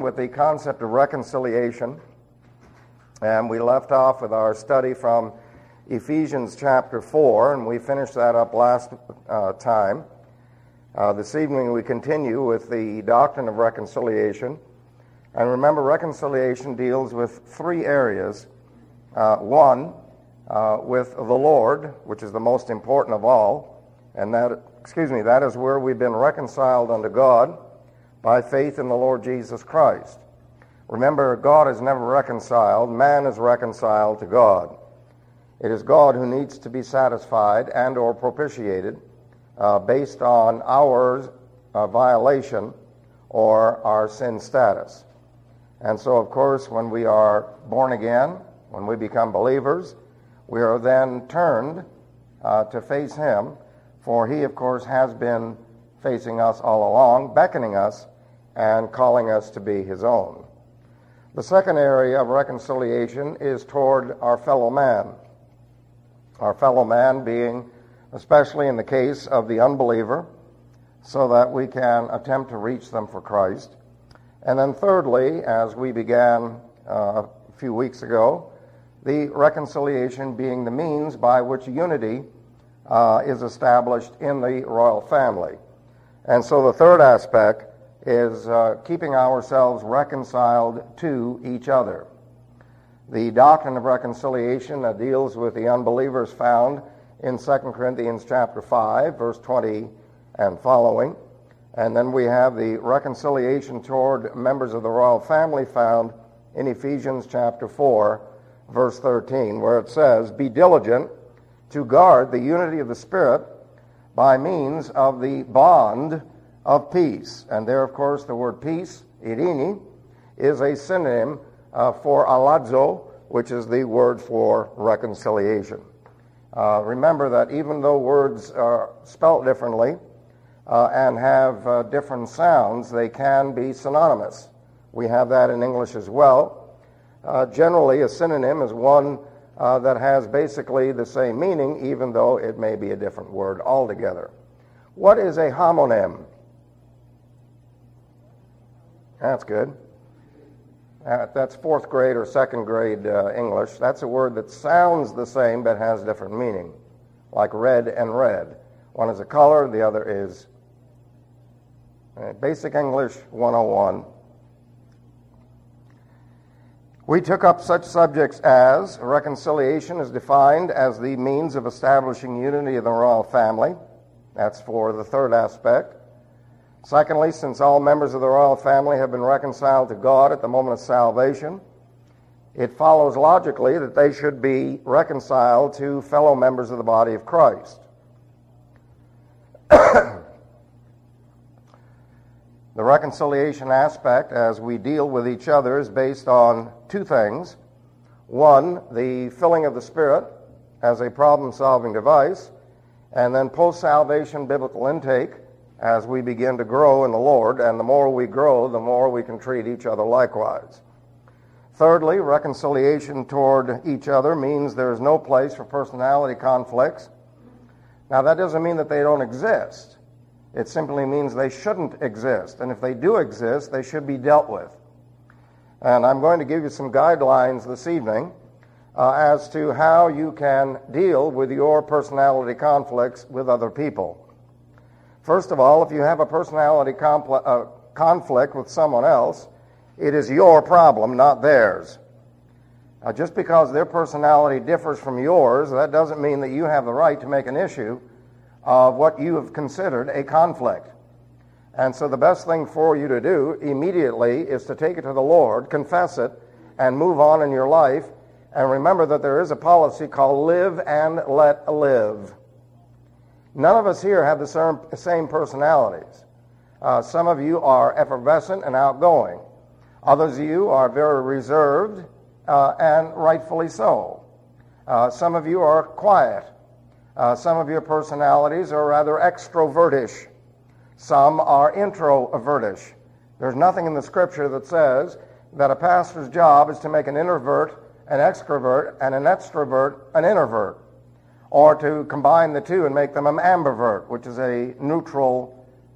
with the concept of reconciliation, and we left off with our study from Ephesians chapter 4, and we finished that up last time. This evening we continue with the doctrine of reconciliation. And remember, reconciliation deals with three areas. One, with the Lord, which is the most important of all, and that is where we've been reconciled unto God by faith in the Lord Jesus Christ. Remember, God is never reconciled. Man is reconciled to God. It is God who needs to be satisfied and or propitiated based on our violation or our sin status. And so, of course, when we are born again, when we become believers, we are then turned to face Him, for He, of course, has been facing us all along, beckoning us and calling us to be His own. The second area of reconciliation is toward our fellow man. Our fellow man being, especially in the case of the unbeliever, so that we can attempt to reach them for Christ. And then thirdly, as we began a few weeks ago, the reconciliation being the means by which unity is established in the royal family. And so the third aspect is keeping ourselves reconciled to each other. The doctrine of reconciliation deals with the unbelievers found in 2 Corinthians chapter 5, verse 20 and following. And then we have the reconciliation toward members of the royal family found in Ephesians chapter 4, verse 13, where it says, "Be diligent to guard the unity of the Spirit by means of the bond of peace." And there, of course, the word peace, irini, is a synonym for alazo, which is the word for reconciliation. Remember that even though words are spelt differently and have different sounds, they can be synonymous. We have that in English as well. Generally, a synonym is one that has basically the same meaning, even though it may be a different word altogether. What is a homonym? That's good. That's fourth grade or second grade English. That's a word that sounds the same but has different meaning, like red and red. One is a color, the other is Basic English 101. We took up such subjects as reconciliation is defined as the means of establishing unity of the royal family. That's for the third aspect. Secondly, since all members of the royal family have been reconciled to God at the moment of salvation, it follows logically that they should be reconciled to fellow members of the body of Christ. The reconciliation aspect, as we deal with each other, is based on two things. One, the filling of the Spirit as a problem-solving device, and then post-salvation biblical intake as we begin to grow in the Lord, and the more we grow, the more we can treat each other likewise. Thirdly, reconciliation toward each other means there is no place for personality conflicts. Now, that doesn't mean that they don't exist. It simply means they shouldn't exist, and if they do exist, they should be dealt with. And I'm going to give you some guidelines this evening as to how you can deal with your personality conflicts with other people. First of all, if you have a personality conflict with someone else, it is your problem, not theirs. Just because their personality differs from yours, that doesn't mean that you have the right to make an issue of what you have considered a conflict. And so the best thing for you to do immediately is to take it to the Lord, confess it, and move on in your life. And remember that there is a policy called live and let live. None of us here have the same personalities. Some of you are effervescent and outgoing. Others of you are very reserved, and rightfully so. Some of you are quiet. Some of your personalities are rather extrovertish. Some are introvertish. There's nothing in the Scripture that says that a pastor's job is to make an introvert an extrovert and an extrovert an introvert, or to combine the two and make them an ambivert, which is a neutral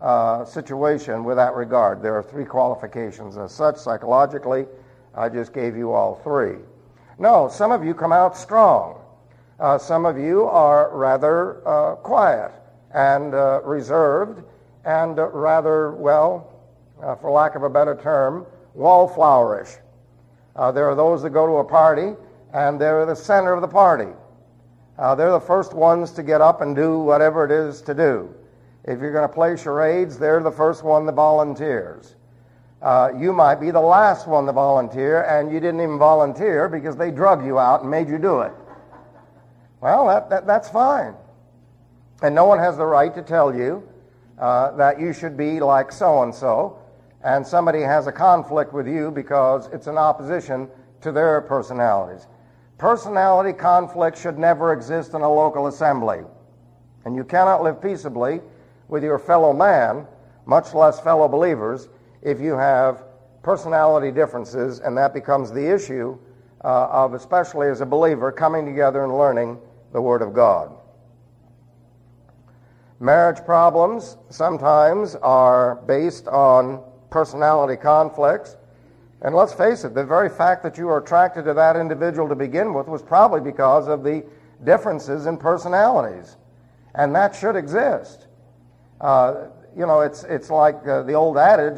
situation with that regard. There are 3 qualifications as such. Psychologically, I just gave you all 3. No, some of you come out strong. Some of you are rather quiet and reserved and rather, for lack of a better term, wallflowerish. There are those that go to a party and they're the center of the party. They're the first ones to get up and do whatever it is to do. If you're going to play charades, they're the first one that volunteers. You might be the last one to volunteer, and you didn't even volunteer because they drug you out and made you do it. Well, that's fine. And no one has the right to tell you that you should be like so-and-so, and somebody has a conflict with you because it's in opposition to their personalities. Personality conflict should never exist in a local assembly. And you cannot live peaceably with your fellow man, much less fellow believers, if you have personality differences, and that becomes the issue of, especially as a believer, coming together and learning the Word of God. Marriage problems sometimes are based on personality conflicts, and let's face it, the very fact that you are attracted to that individual to begin with was probably because of the differences in personalities, and that should exist. It's like the old adage,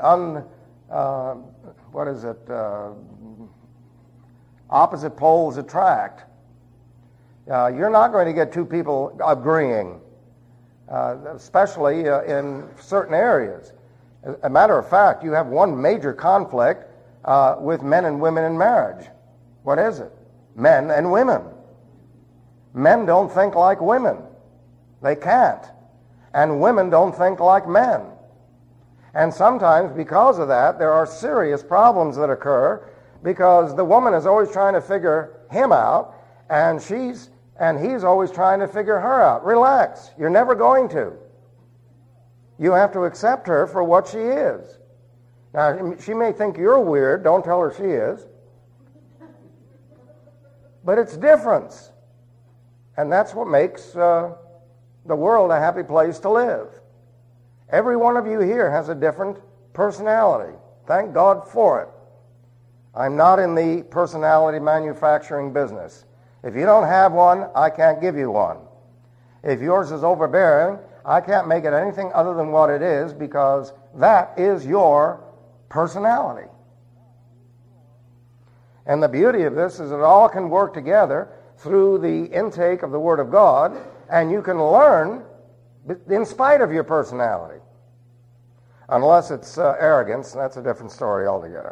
opposite poles attract. You're not going to get 2 people agreeing, especially in certain areas. As a matter of fact, you have one major conflict with men and women in marriage. What is it? Men and women. Men don't think like women. They can't. And women don't think like men. And sometimes because of that, there are serious problems that occur because the woman is always trying to figure him out, and he's always trying to figure her out. Relax. You're never going to. You have to accept her for what she is. Now, she may think you're weird. Don't tell her she is. But it's difference. And that's what makes the world a happy place to live. Every one of you here has a different personality. Thank God for it. I'm not in the personality manufacturing business. If you don't have one, I can't give you one. If yours is overbearing, I can't make it anything other than what it is, because that is your personality. And the beauty of this is it all can work together through the intake of the Word of God, and you can learn in spite of your personality. Unless it's arrogance, and that's a different story altogether.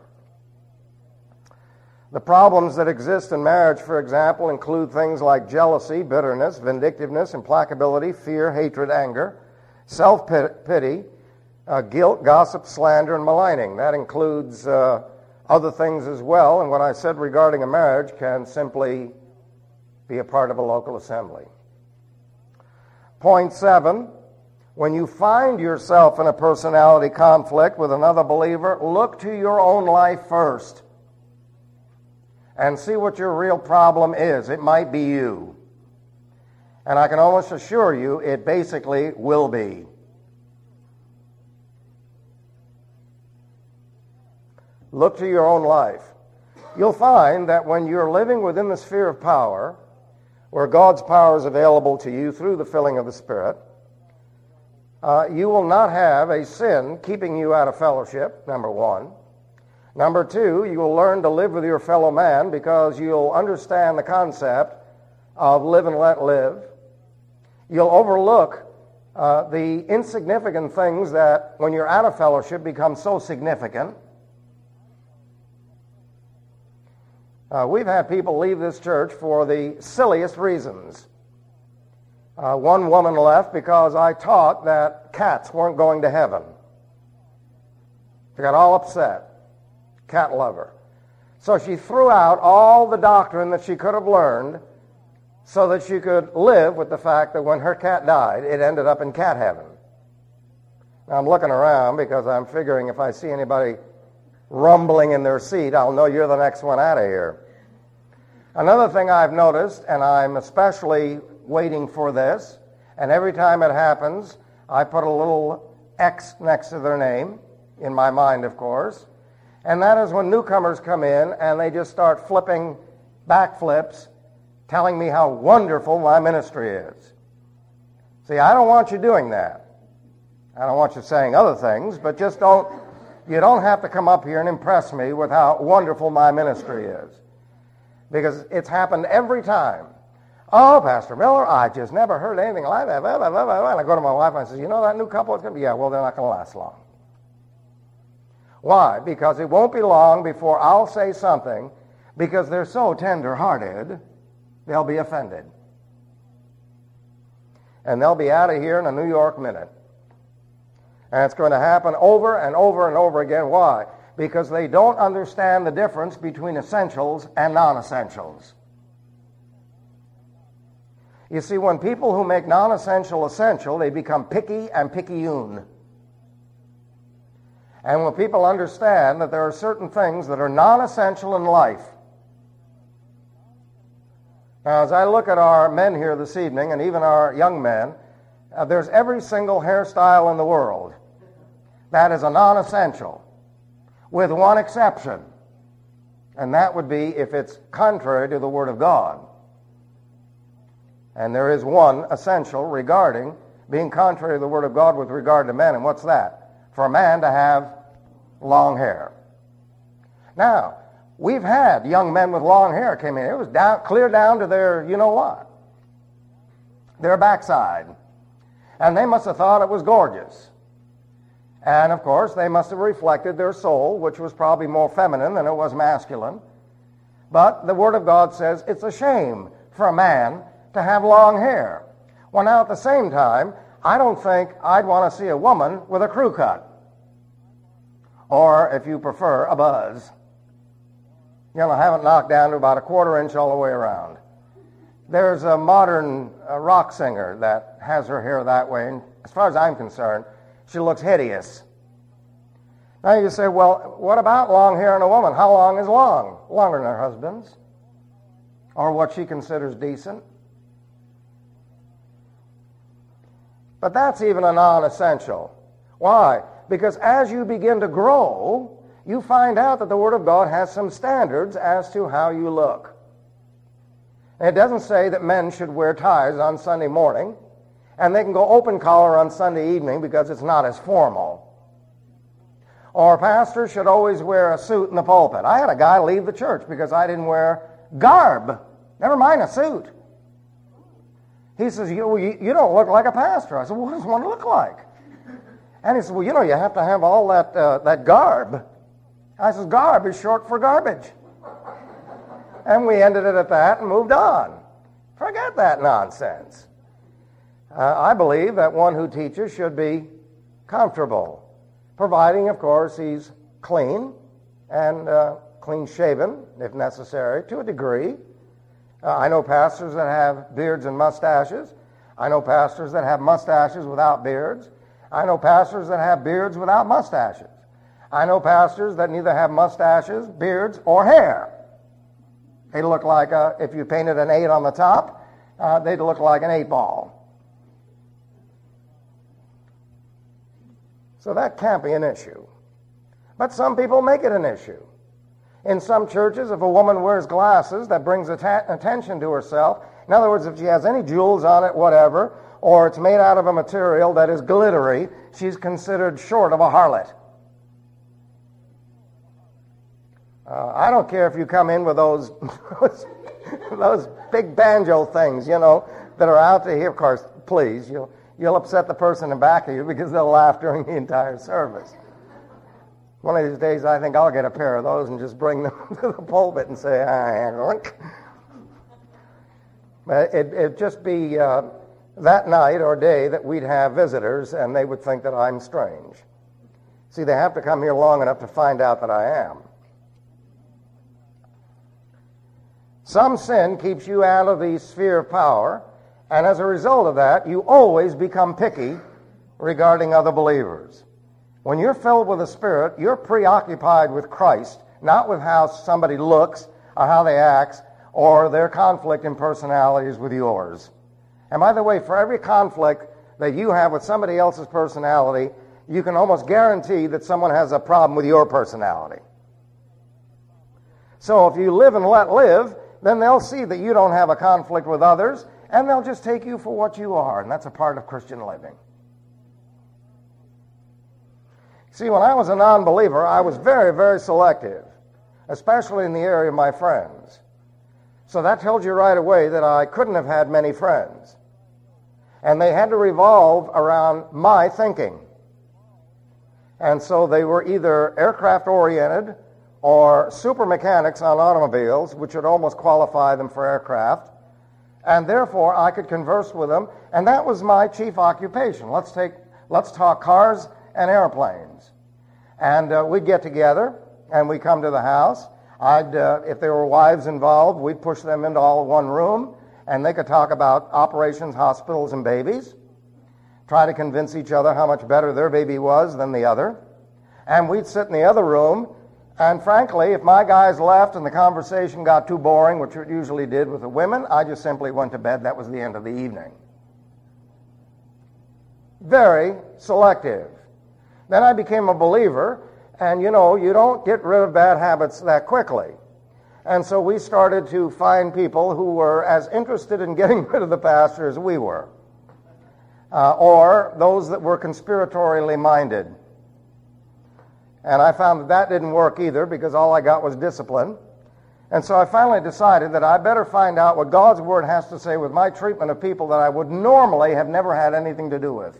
The problems that exist in marriage, for example, include things like jealousy, bitterness, vindictiveness, implacability, fear, hatred, anger, self-pity, guilt, gossip, slander, and maligning. That includes other things as well, and what I said regarding a marriage can simply be a part of a local assembly. Point 7, when you find yourself in a personality conflict with another believer, look to your own life first and see what your real problem is. It might be you. And I can almost assure you it basically will be. Look to your own life. You'll find that when you're living within the sphere of power, where God's power is available to you through the filling of the Spirit, you will not have a sin keeping you out of fellowship, number one. Number two, you will learn to live with your fellow man because you'll understand the concept of live and let live. You'll overlook the insignificant things that, when you're out of fellowship, become so significant. We've had people leave this church for the silliest reasons. One woman left because I taught that cats weren't going to heaven. She got all upset. Cat lover. So she threw out all the doctrine that she could have learned so that she could live with the fact that when her cat died, it ended up in cat heaven. Now I'm looking around because I'm figuring if I see anybody rumbling in their seat, I'll know you're the next one out of here. Another thing I've noticed, and I'm especially waiting for this, and every time it happens, I put a little X next to their name, in my mind, of course. And that is when newcomers come in and they just start flipping backflips, telling me how wonderful my ministry is. See, I don't want you doing that. I don't want you saying other things, but just you don't have to come up here and impress me with how wonderful my ministry is. Because it's happened every time. Oh, Pastor Miller, I just never heard anything like that. Blah, blah, blah, blah. And I go to my wife and I say, you know that new couple is going to be, yeah, well, they're not going to last long. Why? Because it won't be long before I'll say something, because they're so tender-hearted, they'll be offended. And they'll be out of here in a New York minute. And it's going to happen over and over and over again. Why? Because they don't understand the difference between essentials and non-essentials. You see, when people who make non-essential essential, they become picky and picayune. And when people understand that there are certain things that are non-essential in life. Now, as I look at our men here this evening, and even our young men, there's every single hairstyle in the world. That is a non-essential, with one exception. And that would be if it's contrary to the Word of God. And there is one essential regarding being contrary to the Word of God with regard to men, and what's that? For a man to have long hair. Now, we've had young men with long hair came in. It was clear down to their, you know what, their backside. And they must have thought it was gorgeous. And, of course, they must have reflected their soul, which was probably more feminine than it was masculine. But the Word of God says it's a shame for a man to have long hair. Well, now, at the same time, I don't think I'd want to see a woman with a crew cut. Or, if you prefer, a buzz. You know, have it knocked down to about a 1/4 inch all the way around. There's a modern rock singer that has her hair that way, and as far as I'm concerned, she looks hideous. Now you say, well, what about long hair in a woman? How long is long? Longer than her husband's. Or what she considers decent. But that's even a non-essential. Why? Because as you begin to grow, you find out that the Word of God has some standards as to how you look. And it doesn't say that men should wear ties on Sunday morning, and they can go open collar on Sunday evening because it's not as formal. Or pastors should always wear a suit in the pulpit. I had a guy leave the church because I didn't wear garb, never mind a suit. He says, you don't look like a pastor. I said, well, what does one look like? And he said, well, you have to have all that garb. I said, garb is short for garbage. And we ended it at that and moved on. Forget that nonsense. I believe that one who teaches should be comfortable, providing, of course, he's clean and clean-shaven, if necessary, to a degree. I know pastors that have beards and mustaches. I know pastors that have mustaches without beards. I know pastors that have beards without mustaches. I know pastors that neither have mustaches, beards, or hair. They look like, if you painted an 8 on the top, they'd look like an 8-ball. So that can't be an issue. But some people make it an issue. In some churches, if a woman wears glasses, that brings attention to herself. In other words, if she has any jewels on it, whatever, or it's made out of a material that is glittery, she's considered short of a harlot. I don't care if you come in with those those big banjo things, that are out to here. Of course, please, you'll upset the person in back of you because they'll laugh during the entire service. One of these days, I think I'll get a pair of those and just bring them to the pulpit and say, But it'd just be that night or day that we'd have visitors, and they would think that I'm strange. See, they have to come here long enough to find out that I am. Some sin keeps you out of the sphere of power, and as a result of that, you always become picky regarding other believers. When you're filled with the Spirit, you're preoccupied with Christ, not with how somebody looks or how they act or their conflict in personalities with yours. And by the way, for every conflict that you have with somebody else's personality, you can almost guarantee that someone has a problem with your personality. So if you live and let live, then they'll see that you don't have a conflict with others, and they'll just take you for what you are, and that's a part of Christian living. See, when I was a non-believer, I was very, very selective, especially in the area of my friends. So that tells you right away that I couldn't have had many friends. And they had to revolve around my thinking. And so they were either aircraft-oriented or super mechanics on automobiles, which would almost qualify them for aircraft. And therefore, I could converse with them, and that was my chief occupation. Let's talk cars and airplanes. And we'd get together, and we'd come to the house. If there were wives involved, we'd push them into all one room, and they could talk about operations, hospitals, and babies, try to convince each other how much better their baby was than the other. And we'd sit in the other room, and frankly, if my guys left and the conversation got too boring, which it usually did with the women, I just simply went to bed. That was the end of the evening. Very selective. Then I became a believer, and you don't get rid of bad habits that quickly. And so we started to find people who were as interested in getting rid of the pastor as we were, or those that were conspiratorially minded. And I found that didn't work either, because all I got was discipline. And so I finally decided that I better find out what God's Word has to say with my treatment of people that I would normally have never had anything to do with.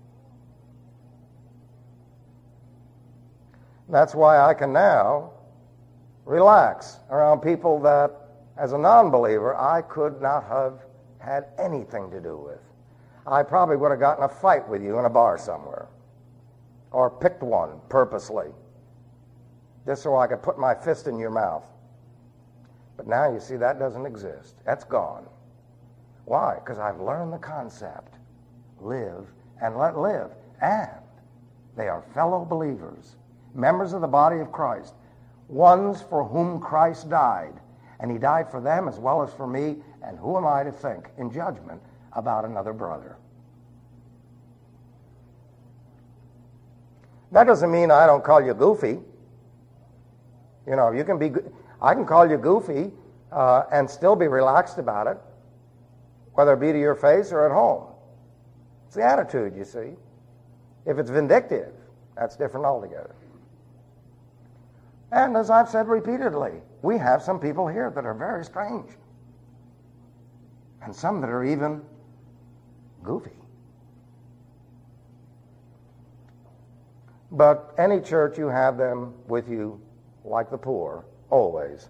That's why I can now relax around people that, as a non-believer, I could not have had anything to do with. I probably would have gotten a fight with you in a bar somewhere, or picked one purposely, just so I could put my fist in your mouth. But now you see that doesn't exist. That's gone. Why? Because I've learned the concept. Live and let live. And they are fellow believers, members of the body of Christ, ones for whom Christ died. And he died for them as well as for me. And who am I to think in judgment about another brother? That doesn't mean I don't call you goofy. You can be. I can call you goofy and still be relaxed about it, whether it be to your face or at home. It's the attitude, you see. If it's vindictive, that's different altogether. And as I've said repeatedly, we have some people here that are very strange, and some that are even goofy. But any church, you have them with you like the poor, always.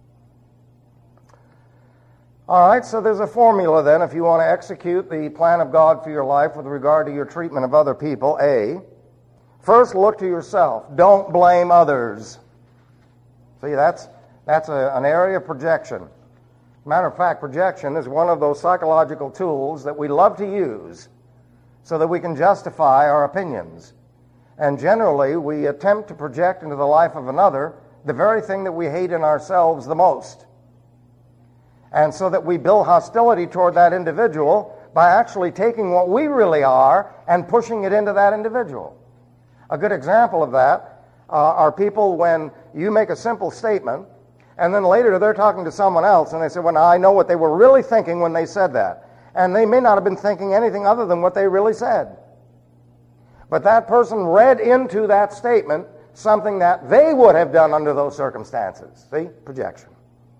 All right, so there's a formula then if you want to execute the plan of God for your life with regard to your treatment of other people. A, first look to yourself. Don't blame others. See, that's an area of projection. Matter of fact, projection is one of those psychological tools that we love to use so that we can justify our opinions. And generally, we attempt to project into the life of another the very thing that we hate in ourselves the most. And so that we build hostility toward that individual by actually taking what we really are and pushing it into that individual. A good example of that are people when you make a simple statement, and then later they're talking to someone else, and they say, well, now I know what they were really thinking when they said that. And they may not have been thinking anything other than what they really said. But that person read into that statement something that they would have done under those circumstances. See? Projection.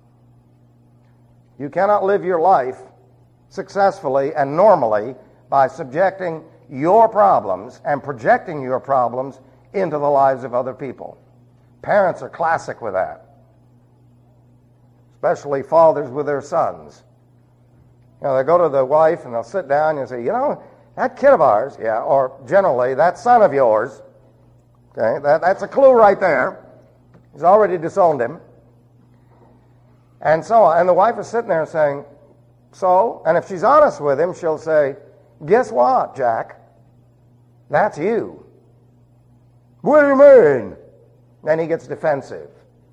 You cannot live your life successfully and normally by subjecting your problems and projecting your problems into the lives of other people. Parents are classic with that, especially fathers with their sons. They go to the wife and they'll sit down and say, that kid of ours, or generally, that son of yours, okay, that's a clue right there. He's already disowned him. And so on. And the wife is sitting there saying, so? And if she's honest with him, she'll say, guess what, Jack? That's you. What do you mean? Then he gets defensive.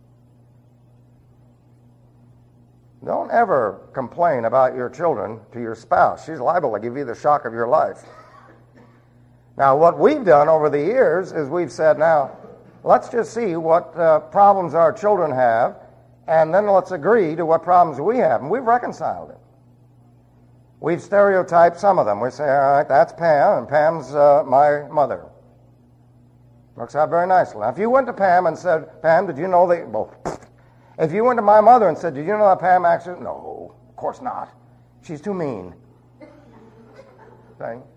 Don't ever complain about your children to your spouse. She's liable to give you the shock of your life. Now, what we've done over the years is we've said, now, let's just see what problems our children have, and then let's agree to what problems we have. And we've reconciled it. We've stereotyped some of them. We say, all right, that's Pam, and Pam's my mother. Works out very nicely. Now, if you went to Pam and said, Pam, did you know that... Well, if you went to my mother and said, did you know that Pam actually... No, of course not. She's too mean. Okay?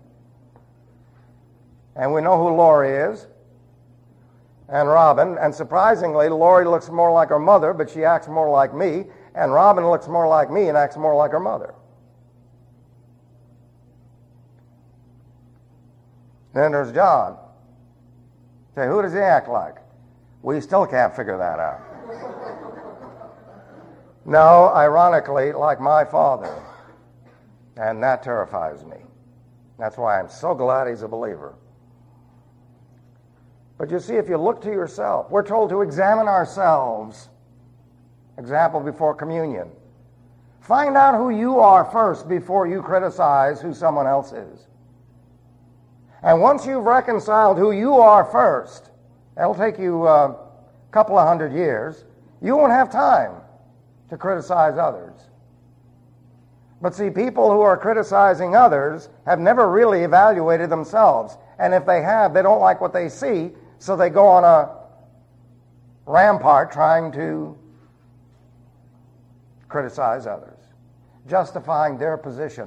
And we know who Lori is, and Robin. And surprisingly, Lori looks more like her mother, but she acts more like me. And Robin looks more like me and acts more like her mother. Then there's John. Say, who does he act like? We still can't figure that out. No, ironically, like my father. And that terrifies me. That's why I'm so glad he's a believer. But you see, if you look to yourself, we're told to examine ourselves. Example before communion. Find out who you are first before you criticize who someone else is. And once you've reconciled who you are first, it'll take you a couple of 100 years, you won't have time to criticize others. But see, people who are criticizing others have never really evaluated themselves. And if they have, they don't like what they see, so they go on a rampart trying to criticize others, justifying their position.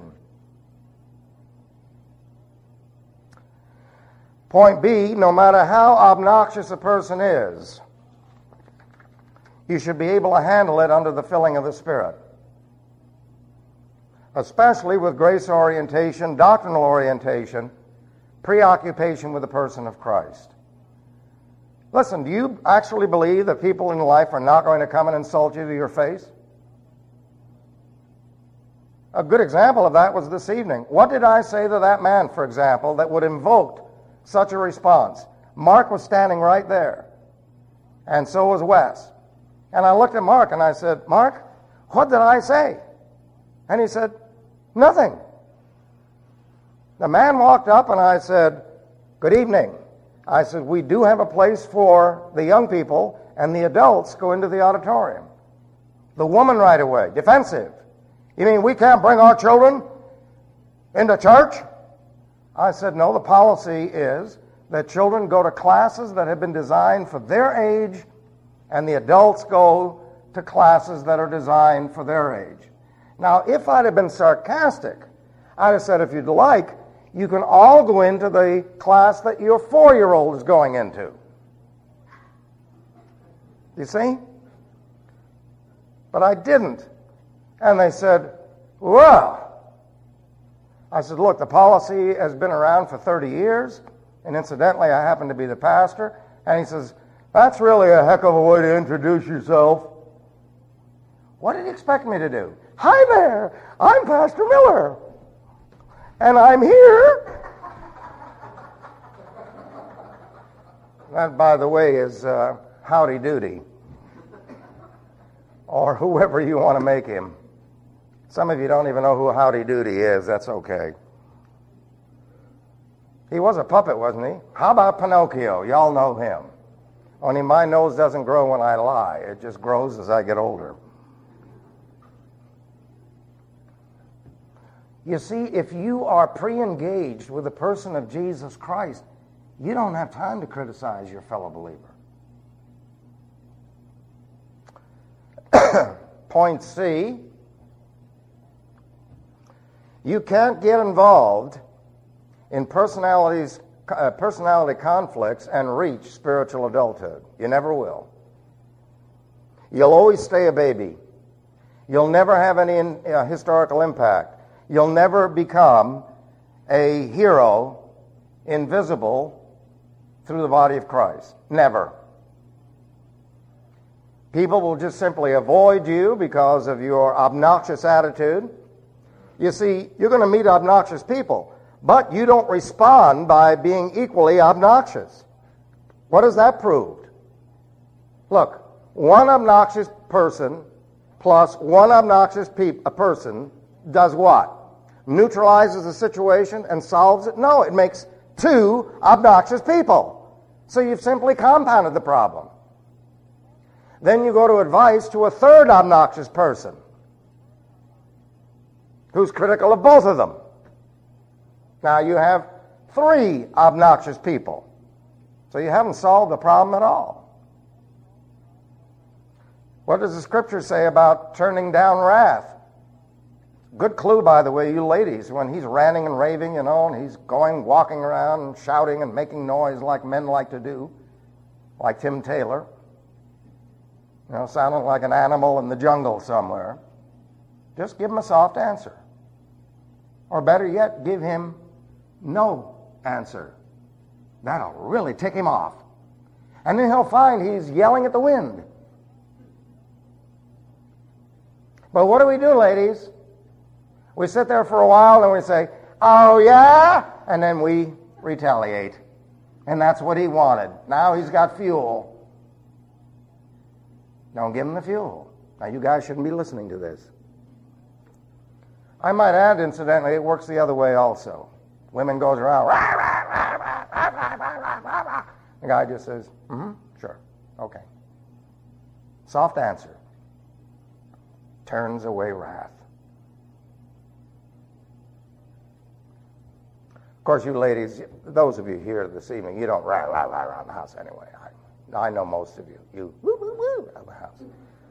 Point B, no matter how obnoxious a person is, you should be able to handle it under the filling of the Spirit. Especially with grace orientation, doctrinal orientation, preoccupation with the person of Christ. Listen, do you actually believe that people in life are not going to come and insult you to your face? A good example of that was this evening. What did I say to that man, for example, that would invoke such a response? Mark was standing right there, and so was Wes. And I looked at Mark and I said, Mark, what did I say? And he said, nothing. The man walked up and I said, good evening. I said, we do have a place for the young people, and the adults go into the auditorium. The woman right away, defensive. You mean we can't bring our children into church? I said, no, the policy is that children go to classes that have been designed for their age, and the adults go to classes that are designed for their age. Now, if I'd have been sarcastic, I'd have said, if you'd like, you can all go into the class that your 4-year-old is going into. You see? But I didn't. And they said, well, I said, look, the policy has been around for 30 years, and incidentally, I happen to be the pastor. And he says, that's really a heck of a way to introduce yourself. What did he expect me to do? Hi there, I'm Pastor Miller, and I'm here. That, by the way, is howdy doody, or whoever you want to make him. Some of you don't even know who Howdy Doody is. That's okay. He was a puppet, wasn't he? How about Pinocchio? Y'all know him. Only my nose doesn't grow when I lie. It just grows as I get older. You see, if you are pre-engaged with the person of Jesus Christ, you don't have time to criticize your fellow believer. Point C, you can't get involved in personality conflicts and reach spiritual adulthood. You never will. You'll always stay a baby. You'll never have any historical impact. You'll never become a hero, invisible, through the body of Christ. Never. People will just simply avoid you because of your obnoxious attitude. You see, you're going to meet obnoxious people, but you don't respond by being equally obnoxious. What has that proved? Look, one obnoxious person plus one obnoxious person does what? Neutralizes the situation and solves it? No, it makes 2 obnoxious people. So you've simply compounded the problem. Then you go to advice to a 3rd obnoxious person who's critical of both of them. Now you have 3 obnoxious people. So you haven't solved the problem at all. What does the Scripture say about turning down wrath? Good clue, by the way, you ladies, when he's ranting and raving, and he's walking around and shouting and making noise like men like to do, like Tim Taylor, sounding like an animal in the jungle somewhere. Just give him a soft answer. Or better yet, give him no answer. That'll really tick him off. And then he'll find he's yelling at the wind. But what do we do, ladies? We sit there for a while and we say, "Oh, yeah?" And then we retaliate. And that's what he wanted. Now he's got fuel. Don't give him the fuel. Now, you guys shouldn't be listening to this. I might add, incidentally, it works the other way also. Women goes around, rah, rah, rah, rah, rah, rah, rah, rah, rah. The guy just says, sure, okay. Soft answer. Turns away wrath. Of course, you ladies, those of you here this evening, you don't rah, rah, rah around the house anyway. I know most of you. You woo, woo, woo around the house.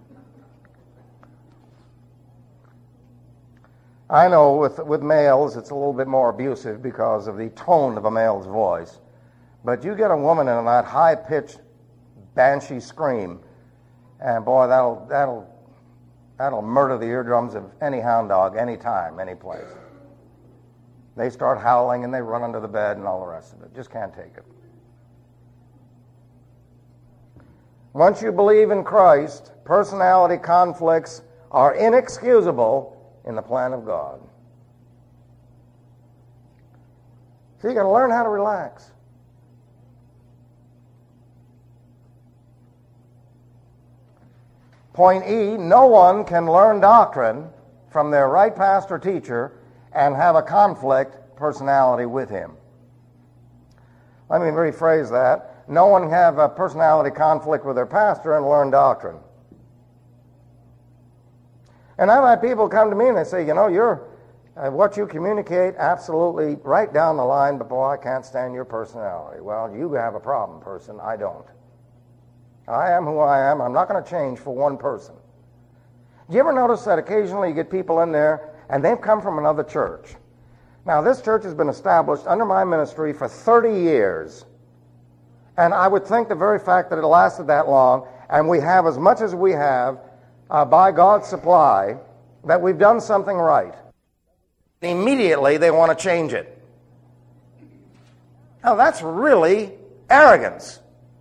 I know with males it's a little bit more abusive because of the tone of a male's voice. But you get a woman in that high-pitched, banshee scream, and boy, that'll murder the eardrums of any hound dog, any time, any place. They start howling and they run under the bed and all the rest of it. Just can't take it. Once you believe in Christ, personality conflicts are inexcusable in the plan of God. So you got to learn how to relax. Point E, no one can learn doctrine from their right pastor teacher and have a conflict personality with him. Let me rephrase that. No one can have a personality conflict with their pastor and learn doctrine. And I've had people come to me and they say, you're what you communicate absolutely right down the line, but boy, I can't stand your personality. Well, you have a problem, person. I don't. I am who I am. I'm not going to change for one person. Do you ever notice that occasionally you get people in there and they've come from another church? Now, this church has been established under my ministry for 30 years. And I would think the very fact that it lasted that long and we have as much as we have by God's supply, that we've done something right. Immediately they want to change it. Now, that's really arrogance.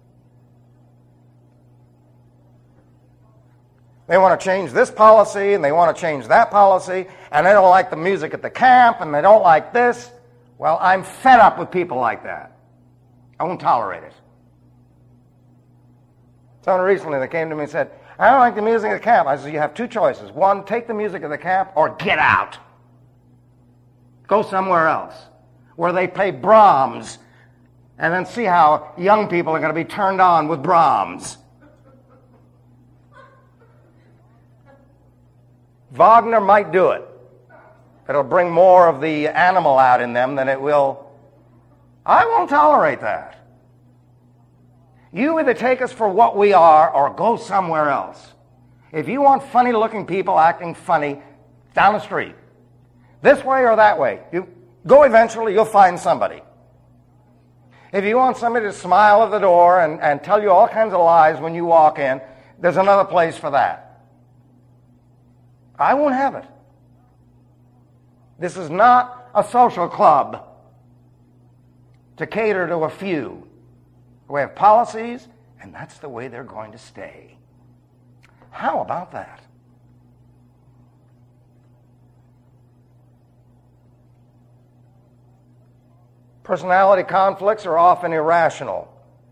They want to change this policy, and they want to change that policy, and they don't like the music at the camp, and they don't like this. Well, I'm fed up with people like that. I won't tolerate it. Someone recently that came to me and said, "I don't like the music at the camp." I said, "You have 2 choices. One, take the music at the camp, or get out. Go somewhere else where they play Brahms, and then see how young people are going to be turned on with Brahms." Wagner might do it. It'll bring more of the animal out in them than it will. I won't tolerate that. You either take us for what we are or go somewhere else. If you want funny-looking people acting funny, down the street. This way or that way. You go eventually, you'll find somebody. If you want somebody to smile at the door and tell you all kinds of lies when you walk in, there's another place for that. I won't have it. This is not a social club to cater to a few. We have policies, and that's the way they're going to stay. How about that? Personality conflicts are often irrational.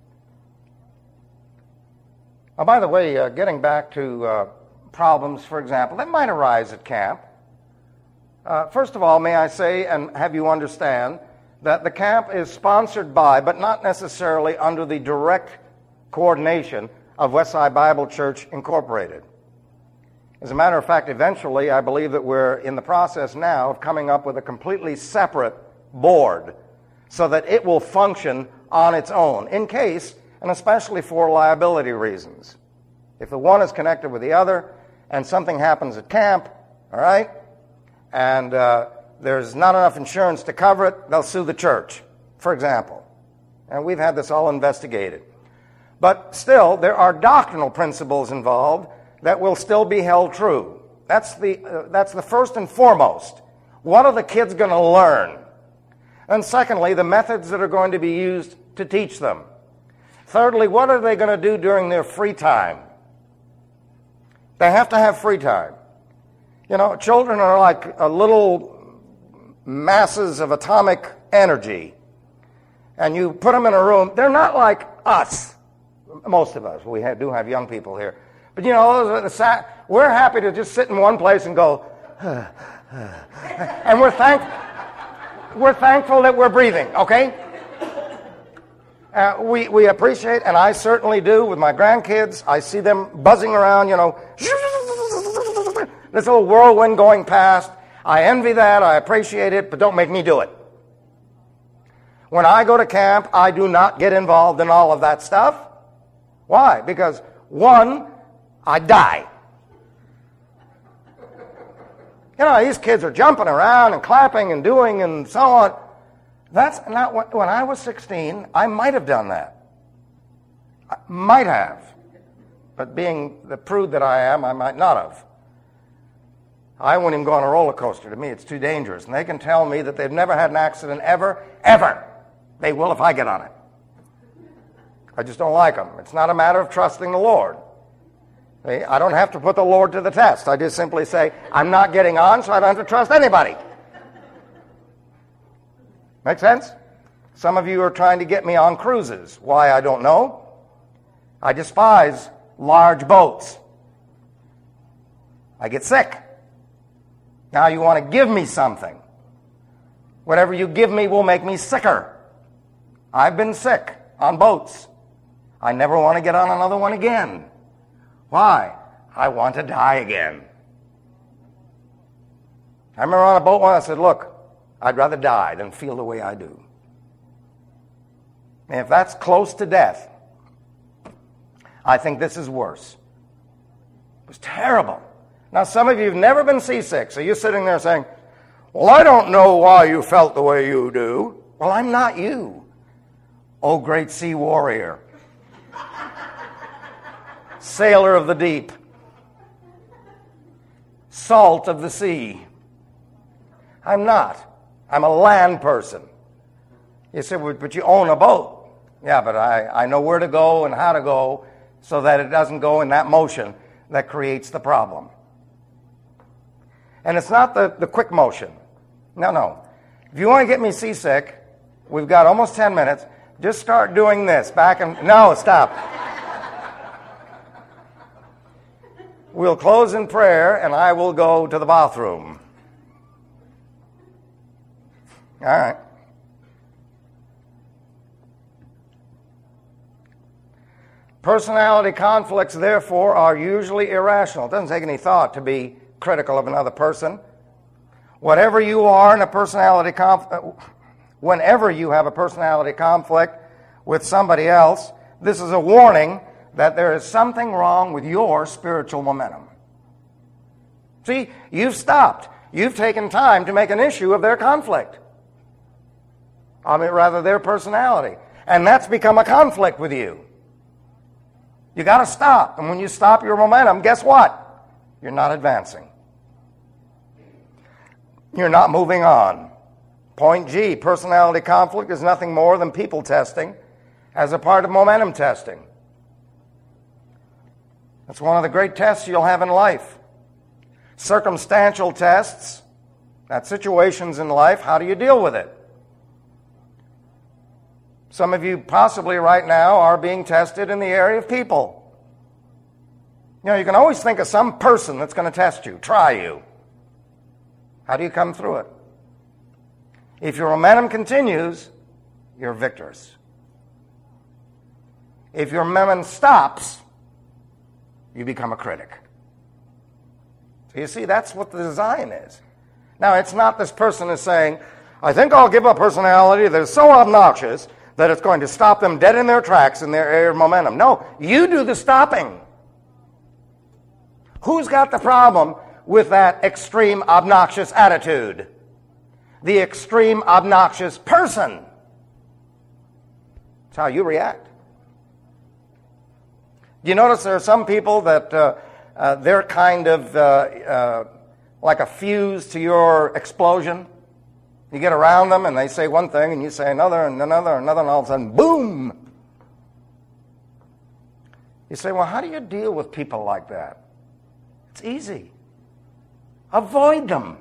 Oh, by the way, getting back to problems, for example, that might arise at camp. First of all, may I say and have you understand that the camp is sponsored by, but not necessarily under the direct coordination of Westside Bible Church Incorporated. As a matter of fact, eventually, I believe that we're in the process now of coming up with a completely separate board so that it will function on its own, in case, and especially for liability reasons. If the one is connected with the other and something happens at camp, all right, and there's not enough insurance to cover it, they'll sue the church, for example. And we've had this all investigated. But still, there are doctrinal principles involved that will still be held true. That's the first and foremost. What are the kids going to learn? And secondly, the methods that are going to be used to teach them. Thirdly, what are they going to do during their free time? They have to have free time. You know, children are like little masses of atomic energy. And you put them in a room, they're not like us. Most of us. We do have young people here. But, you know, we're happy to just sit in one place and go, and we're thankful that we're breathing, okay? We appreciate, and I certainly do with my grandkids. I see them buzzing around, you know, this little whirlwind going past. I envy that. I appreciate it, but don't make me do it. When I go to camp, I do not get involved in all of that stuff. Why? Because, one, I die. You know, these kids are jumping around and clapping and doing and so on. That's not what, when I was 16, I might have done that. I might have. But being the prude that I am, I might not have. I wouldn't even go on a roller coaster. To me, it's too dangerous. And they can tell me that they've never had an accident ever. They will if I get on it. I just don't like them. It's not a matter of trusting the Lord. See, I don't have to put the Lord to the test. I just simply say, I'm not getting on, so I don't have to trust anybody. Make sense? Some of you are trying to get me on cruises. Why, I don't know. I despise large boats. I get sick. Now you want to give me something. Whatever you give me will make me sicker. I've been sick on boats. I never want to get on another one again. Why? I want to die again. I remember on a boat once I said, look, I'd rather die than feel the way I do. And if that's close to death, I think this is worse. It was terrible. Now, some of you have never been seasick, so you're sitting there saying, well, I don't know why you felt the way you do. Well, I'm not you. Oh, great sea warrior. Sailor of the deep. Salt of the sea. I'm not. I'm a land person. You say, well, but you own a boat. Yeah, but I know where to go and how to go so that it doesn't go in that motion that creates the problem. And it's not the quick motion. No. If you want to get me seasick, we've got almost 10 minutes. Just start doing this. No, stop. We'll close in prayer, and I will go to the bathroom. All right. Personality conflicts, therefore, are usually irrational. It doesn't take any thought to be critical of another person. Whatever you are in a personality whenever you have a personality conflict with somebody else, this is a warning that there is something wrong with your spiritual momentum. See, you've stopped. You've taken time to make an issue of their conflict. Rather their personality. And that's become a conflict with you. You got to stop. And when you stop your momentum, guess what? You're not advancing. You're not moving on. Point G, personality conflict is nothing more than people testing as a part of momentum testing. That's one of the great tests you'll have in life. Circumstantial tests, that's situations in life. How do you deal with it? Some of you possibly right now are being tested in the area of people. You know, you can always think of some person that's going to test you, try you. How do you come through it? If your momentum continues, you're victorious. If your momentum stops, you become a critic. So you see, that's what the design is. Now, it's not this person is saying, I think I'll give a personality that is so obnoxious that it's going to stop them dead in their tracks in their area of momentum. No, you do the stopping. Who's got the problem with that extreme obnoxious attitude? The extreme obnoxious person. That's how you react. You notice there are some people that they're kind of like a fuse to your explosion. You get around them and they say one thing and you say another and another and another, and all of a sudden, boom! You say, well, how do you deal with people like that? It's easy. Avoid them.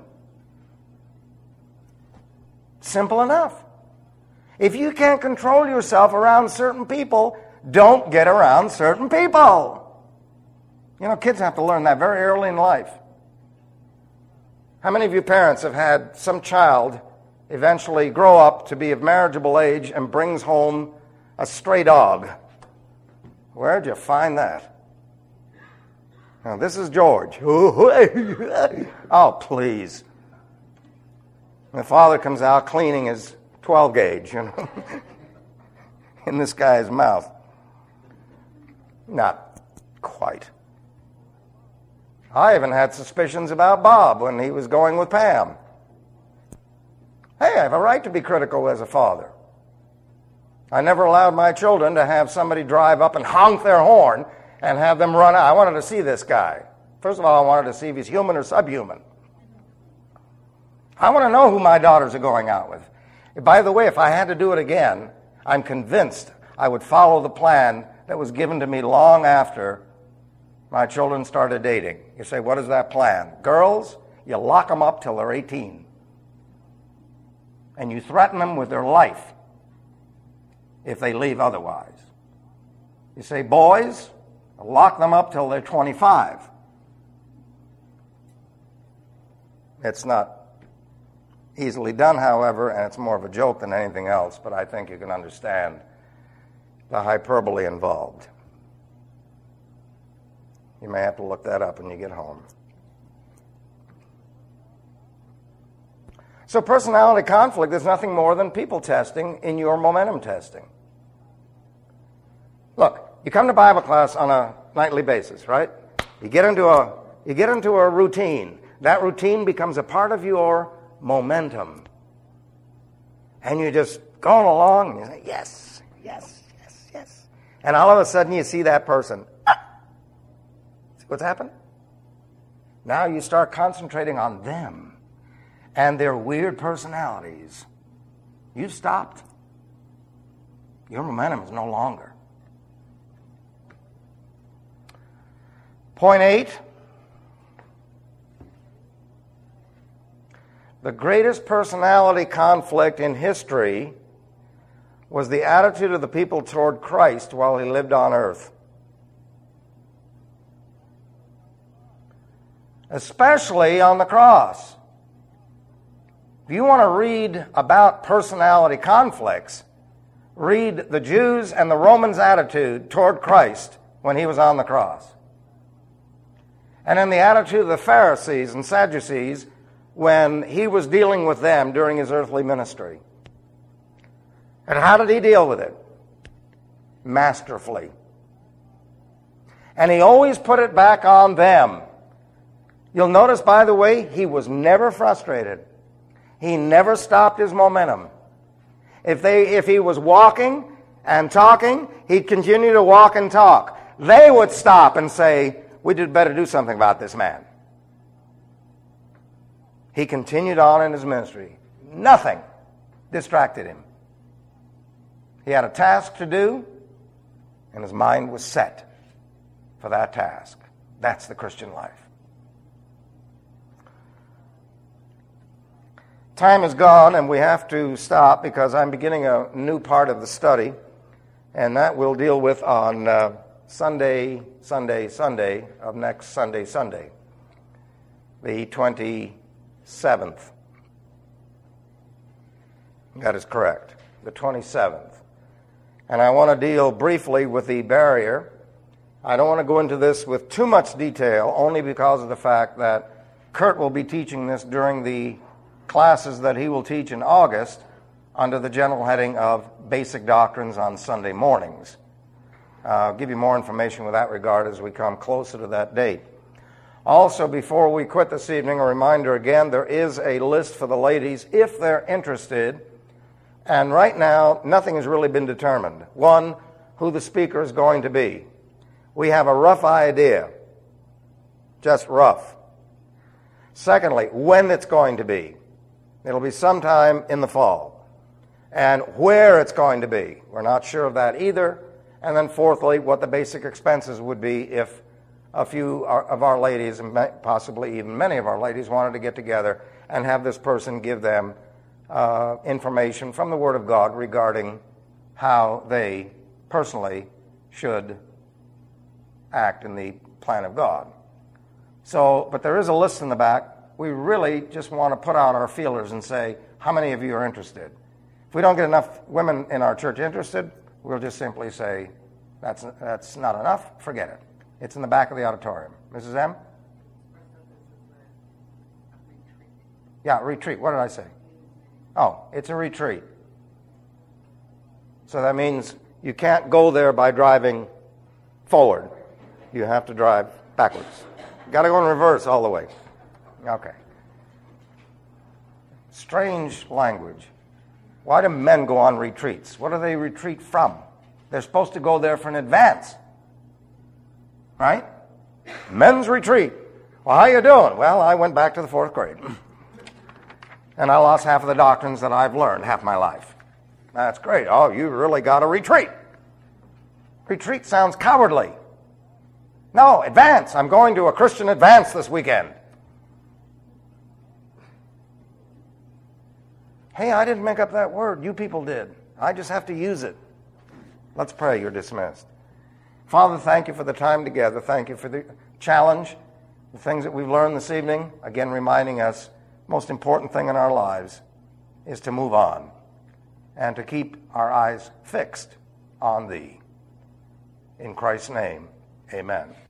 Simple enough. If you can't control yourself around certain people, don't get around certain people. You know, kids have to learn that very early in life. How many of you parents have had some child eventually grow up to be of marriageable age and brings home a stray dog? Where'd you find that? Now, this is George. Oh, please. The father comes out cleaning his 12 gauge, in this guy's mouth. Not quite. I even had suspicions about Bob when he was going with Pam. Hey, I have a right to be critical as a father. I never allowed my children to have somebody drive up and honk their horn and have them run out. I wanted to see this guy. First of all, I wanted to see if he's human or subhuman. I want to know who my daughters are going out with. By the way, if I had to do it again, I'm convinced I would follow the plan that was given to me long after my children started dating. You say, what is that plan? Girls, you lock them up till they're 18. And you threaten them with their life if they leave otherwise. You say, boys, lock them up till they're 25. It's not easily done, however, and it's more of a joke than anything else, but I think you can understand the hyperbole involved. You may have to look that up when you get home. So personality conflict is nothing more than people testing in your momentum testing. Look, you come to Bible class on a nightly basis, right? You get into a routine. That routine becomes a part of your momentum. And you're just going along and you say, yes, yes, yes, yes. And all of a sudden you see that person. See what's happened? Now you start concentrating on them and their weird personalities. You've stopped. Your momentum is no longer. Point 8. The greatest personality conflict in history was the attitude of the people toward Christ while he lived on earth. Especially on the cross. If you want to read about personality conflicts, read the Jews' and the Romans' attitude toward Christ when he was on the cross. And then the attitude of the Pharisees and Sadducees when he was dealing with them during his earthly ministry. And how did he deal with it? Masterfully. And he always put it back on them. You'll notice, by the way, he was never frustrated. He never stopped his momentum. If he was walking and talking, he'd continue to walk and talk. They would stop and say, we did better do something about this man. He continued on in his ministry. Nothing distracted him. He had a task to do, and his mind was set for that task. That's the Christian life. Time is gone, and we have to stop because I'm beginning a new part of the study, and that we'll deal with on Sunday of next Sunday, the 27th. That is correct, the 27th. And I want to deal briefly with the barrier. I don't want to go into this with too much detail, only because of the fact that Kurt will be teaching this during the classes that he will teach in August under the general heading of Basic Doctrines on Sunday mornings. I'll give you more information with that regard as we come closer to that date. Also, before we quit this evening, a reminder again, there is a list for the ladies if they're interested. And right now, nothing has really been determined. One, who the speaker is going to be. We have a rough idea, just rough. Secondly, when it's going to be. It'll be sometime in the fall. And where it's going to be. We're not sure of that either. And then fourthly, what the basic expenses would be if a few of our ladies, and possibly even many of our ladies, wanted to get together and have this person give them information from the Word of God regarding how they personally should act in the plan of God. So, but there is a list in the back. We really just want to put out our feelers and say, how many of you are interested? If we don't get enough women in our church interested, we'll just simply say, that's not enough, forget it. It's in the back of the auditorium. Mrs. M? Yeah, retreat. What did I say? Oh, it's a retreat. So that means you can't go there by driving forward. You have to drive backwards. Got to go in reverse all the way. Okay. Strange language. Why do men go on retreats? What do they retreat from? They're supposed to go there for an advance. Right? Men's retreat. Well, how you doing? Well, I went back to the 4th grade. And I lost half of the doctrines that I've learned half my life. That's great. Oh, you really got a retreat. Retreat sounds cowardly. No, advance. I'm going to a Christian advance this weekend. Hey, I didn't make up that word. You people did. I just have to use it. Let's pray. You're dismissed. Father, thank you for the time together. Thank you for the challenge, the things that we've learned this evening. Again, reminding us, most important thing in our lives is to move on and to keep our eyes fixed on Thee. In Christ's name, amen.